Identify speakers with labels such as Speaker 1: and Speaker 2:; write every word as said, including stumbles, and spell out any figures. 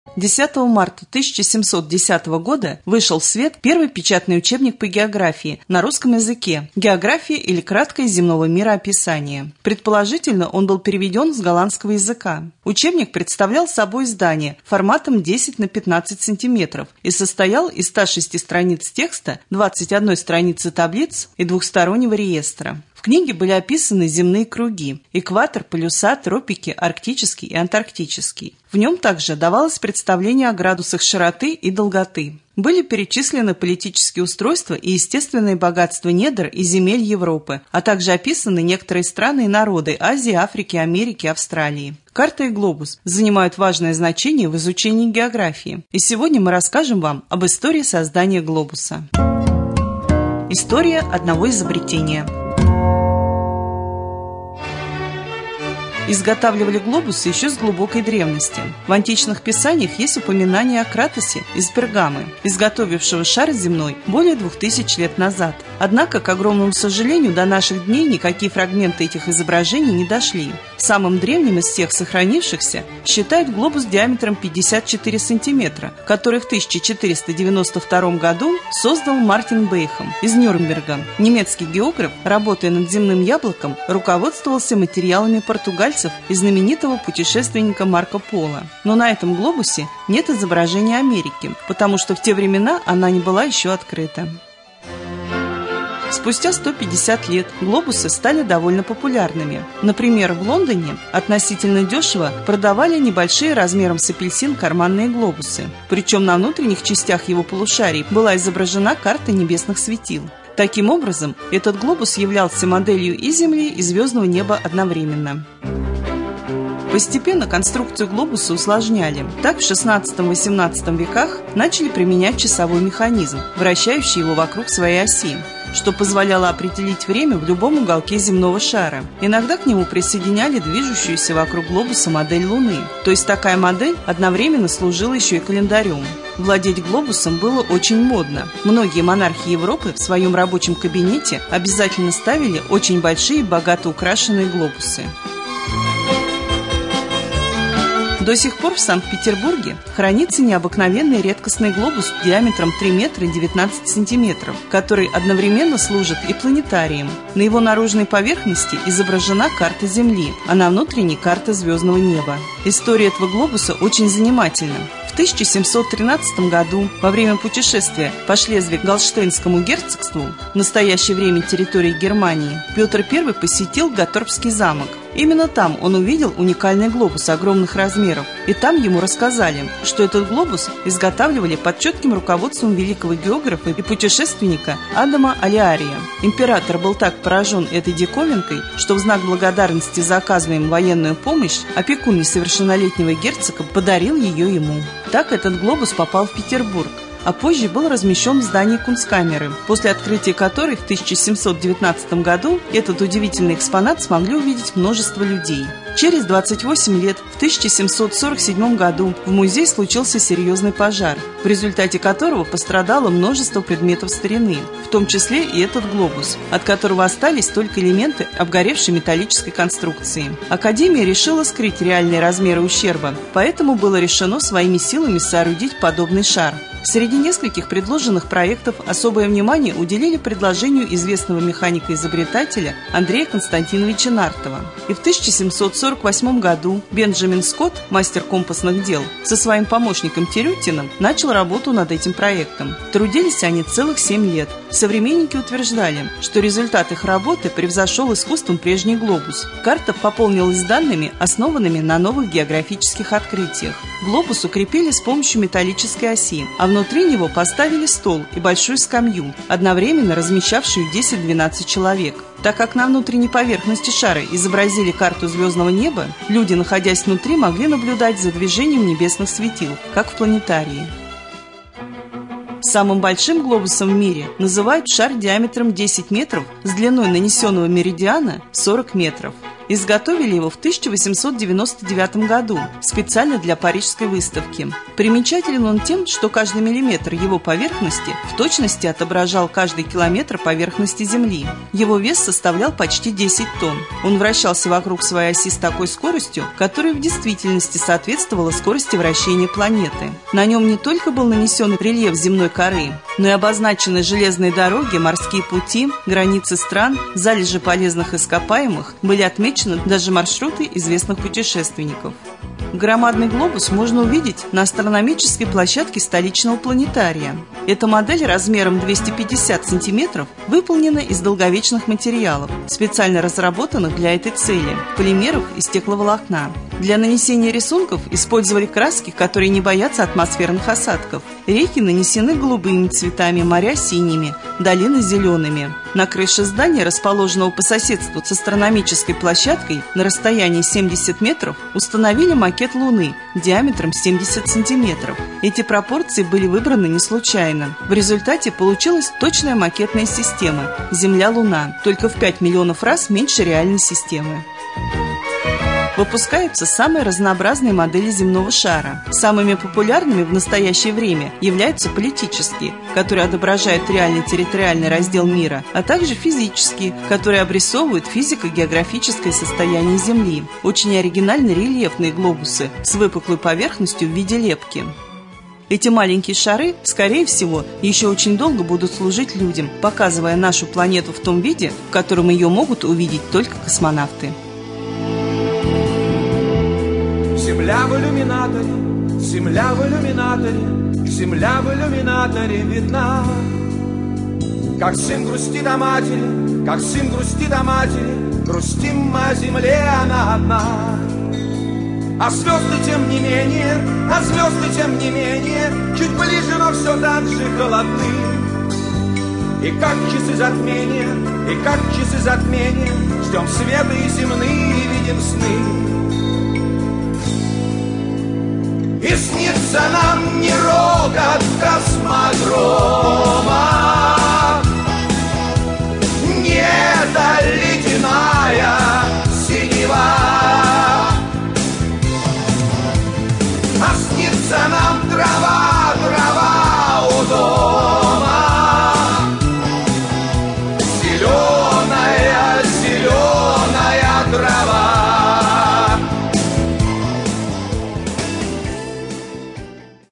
Speaker 1: десятого марта тысяча семьсот десятого года вышел в свет первый печатный учебник по географии на русском языке «География или краткое земного мира описание». Предположительно, он был переведен с голландского языка. Учебник представлял собой издание форматом десять на пятнадцать сантиметров и состоял из ста шести страниц текста, двадцати одной страницы таблиц и двухстороннего реестра. В книге были описаны земные круги – экватор, полюса, тропики, арктический и антарктический. В нем также давалось представление о градусах широты и долготы. Были перечислены политические устройства и естественные богатства недр и земель Европы, а также описаны некоторые страны и народы Азии, Африки, Америки, Австралии. Карта и глобус занимают важное значение в изучении географии. И сегодня мы расскажем вам об истории создания глобуса. История одного изобретения. Изготавливали глобусы еще с глубокой древности. В античных писаниях есть упоминание о Кратосе из Пергамы, изготовившего шар земной более двух тысяч лет назад. Однако, к огромному сожалению, до наших дней никакие фрагменты этих изображений не дошли. Самым древним из всех сохранившихся считают глобус диаметром пятьдесят четыре сантиметра, который в тысяча четыреста девяносто втором году создал Мартин Бейхам из Нюрнберга. Немецкий географ, работая над земным яблоком, руководствовался материалами португальцев и знаменитого путешественника Марко Поло. Но на этом глобусе нет изображения Америки, потому что в те времена она не была еще открыта. Спустя сто пятьдесят лет глобусы стали довольно популярными. Например, в Лондоне относительно дешево продавали небольшие размером с апельсин карманные глобусы. Причем на внутренних частях его полушарий была изображена карта небесных светил. Таким образом, этот глобус являлся моделью и Земли, и звездного неба одновременно. Постепенно конструкцию глобуса усложняли. Так в шестнадцатом-восемнадцатом веках начали применять часовой механизм, вращающий его вокруг своей оси, что позволяло определить время в любом уголке земного шара. Иногда к нему присоединяли движущуюся вокруг глобуса модель Луны. То есть такая модель одновременно служила еще и календарем. Владеть глобусом было очень модно. Многие монархи Европы в своем рабочем кабинете обязательно ставили очень большие, богато украшенные глобусы. До сих пор в Санкт-Петербурге хранится необыкновенный редкостный глобус диаметром три метра девятнадцать сантиметров, который одновременно служит и планетарием. На его наружной поверхности изображена карта Земли, а на внутренней карта звездного неба. История этого глобуса очень занимательна. В тысяча семьсот тринадцатом году во время путешествия по Шлезвиг-Голштейнскому герцогству, в настоящее время территории Германии, Петр Первый посетил Гатторпский замок. Именно там он увидел уникальный глобус огромных размеров, и там ему рассказали, что этот глобус изготавливали под четким руководством великого географа и путешественника Адама Алиария. Император был так поражен этой диковинкой, что в знак благодарности за оказанную военную помощь опекун несовершеннолетнего герцога подарил ее ему. Так этот глобус попал в Петербург, а позже был размещен в здании Кунсткамеры, после открытия которой в тысяча семьсот девятнадцатом году этот удивительный экспонат смогли увидеть множество людей. Через двадцать восемь лет, в тысяча семьсот сорок седьмом году, в музей случился серьезный пожар, в результате которого пострадало множество предметов старины, в том числе и этот глобус, от которого остались только элементы обгоревшей металлической конструкции. Академия решила скрыть реальные размеры ущерба, поэтому было решено своими силами соорудить подобный шар. Среди нескольких предложенных проектов особое внимание уделили предложению известного механика-изобретателя Андрея Константиновича Нартова. И в тысяча семьсот сорок восьмом году Бенджамин Скотт, мастер компасных дел, со своим помощником Терютиным начал работу над этим проектом. Трудились они целых семь лет. Современники утверждали, что результат их работы превзошел искусством прежний глобус. Карта пополнилась данными, основанными на новых географических открытиях. Глобус укрепили с помощью металлической оси, а внутри него поставили стол и большую скамью, одновременно размещавшую десять-двенадцать человек. Так как на внутренней поверхности шара изобразили карту звездного неба, люди, находясь внутри, могли наблюдать за движением небесных светил, как в планетарии. Самым большим глобусом в мире называют шар диаметром десять метров с длиной нанесенного меридиана сорок метров. Изготовили его в тысяча восемьсот девяносто девятом году специально для Парижской выставки. Примечателен он тем, что каждый миллиметр его поверхности в точности отображал каждый километр поверхности Земли. Его вес составлял почти десять тонн. Он вращался вокруг своей оси с такой скоростью, которая в действительности соответствовала скорости вращения планеты. На нем не только был нанесен рельеф земной коры, но и обозначены железные дороги, морские пути, границы стран, залежи полезных ископаемых, были отмечены даже маршруты известных путешественников. Громадный глобус можно увидеть на астрономической площадке столичного планетария. Эта модель размером двести пятьдесят сантиметров выполнена из долговечных материалов, специально разработанных для этой цели – полимеров и стекловолокна. Для нанесения рисунков использовали краски, которые не боятся атмосферных осадков. Реки нанесены голубыми цветами, моря – синими, долины – зелеными. На крыше здания, расположенного по соседству с астрономической площадкой на расстоянии семьдесят метров, установили макет Луны диаметром семьдесят сантиметров. Эти пропорции были выбраны не случайно. В результате получилась точная макетная система Земля-Луна, только в пять миллионов раз меньше реальной системы. Выпускаются самые разнообразные модели земного шара. Самыми популярными в настоящее время являются политические, которые отображают реальный территориальный раздел мира, а также физические, которые обрисовывают физико-географическое состояние Земли. Очень оригинальны рельефные глобусы с выпуклой поверхностью в виде лепки. Эти маленькие шары, скорее всего, еще очень долго будут служить людям, показывая нашу планету в том виде, в котором ее могут увидеть только космонавты.
Speaker 2: Земля в иллюминаторе, земля в иллюминаторе, земля в иллюминаторе видна. Как сын грустит о матери, как сын грустит о матери, грустим мы о земле, она одна. А звезды тем не менее, а звезды тем не менее, чуть ближе, но все так же холодны. И как часы затмения, и как часы затмения, ждем света и земные, и видим сны. И снится нам не рокот космодрома, не эта ледяная синева, а снится нам трава